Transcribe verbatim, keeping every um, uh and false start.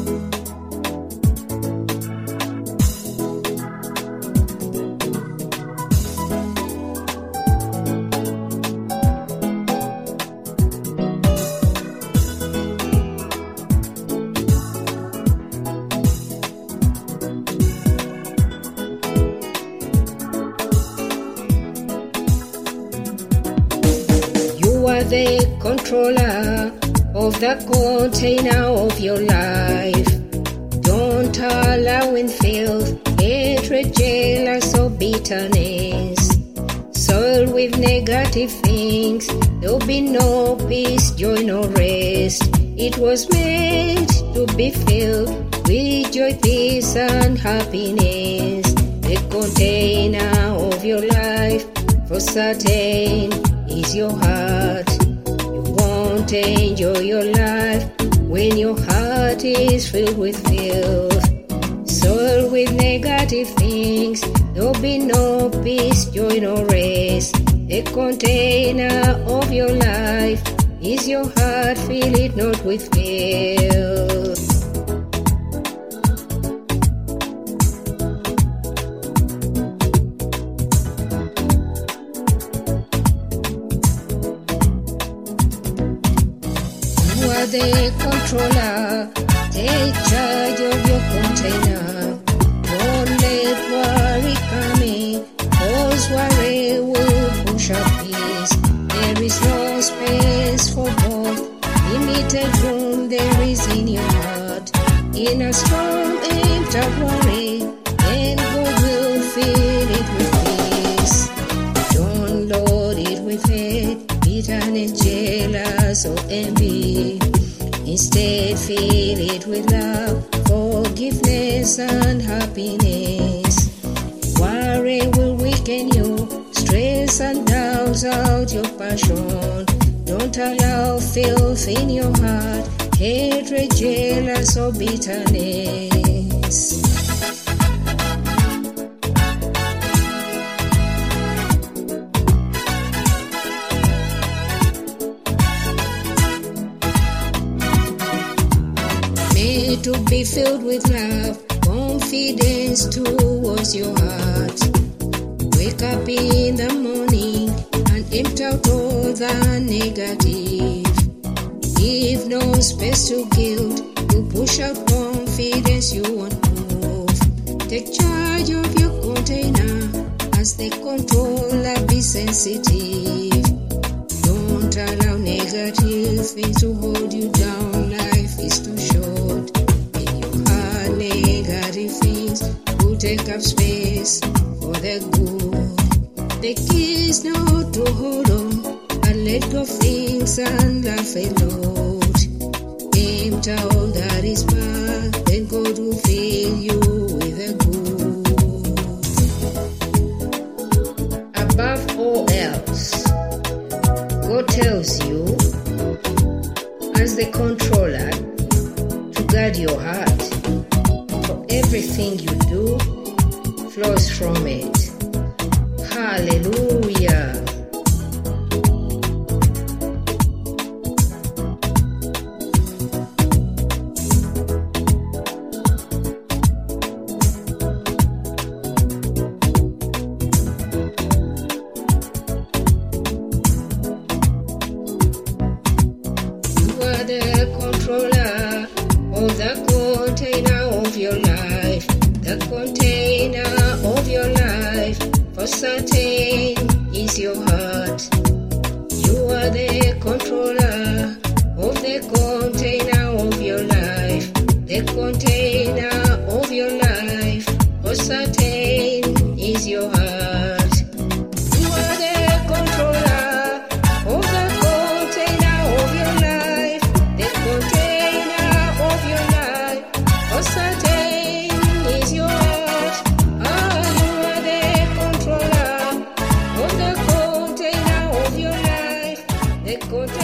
You are the controller of the container of your life. Don't allow in filth, hatred, jealous, or bitterness. Soiled with negative things, there'll be no peace, joy, no rest. It was meant to be filled with joy, peace, and happiness. The container of your life, for certain, is your heart. You won't enjoy your life when your heart is filled with filth. Soiled with negative things, there'll be no peace, joy, no rest. The container of your life is your heart, fill it not with filth. You are the controller, take charge of your container. Don't let worry come in, cause worry will push up peace. There is no space for both, limited room there is in your heart. In a storm, empty worry, and God will fill it with peace. Don't load it with hate, bitterness, jealous, or envy. Instead, fill it with love, forgiveness, and happiness. Worry will weaken you, stress and doubts out your passion. Don't allow filth in your heart, hatred, jealous, or bitterness. Made to be filled with love, confidence towards your heart. Wake up in the morning and empty out all the negative. Give no space to guilt, you push out confidence, you won't move. Take charge of your container, as the controller, be sensitive. Don't allow negative things to hold you down, life is too short. In your heart, negative things will take up space for the good. The key is not to hold on, but let go of things and laugh a lot. Empty all that is bad, then God will fill you with the good. Above all else, God tells you, as the controller, to guard your heart. For everything you do flows from it. Hallelujah. You are the controller of the container of your life. The container of your life, for certain, is your heart. You are the controller of the container of your life. The container of your life, for certain, is your heart. You are the controller of the container of your life. The container of your life, for certain, is your heart. Ah, you are the controller of the container of your life. The container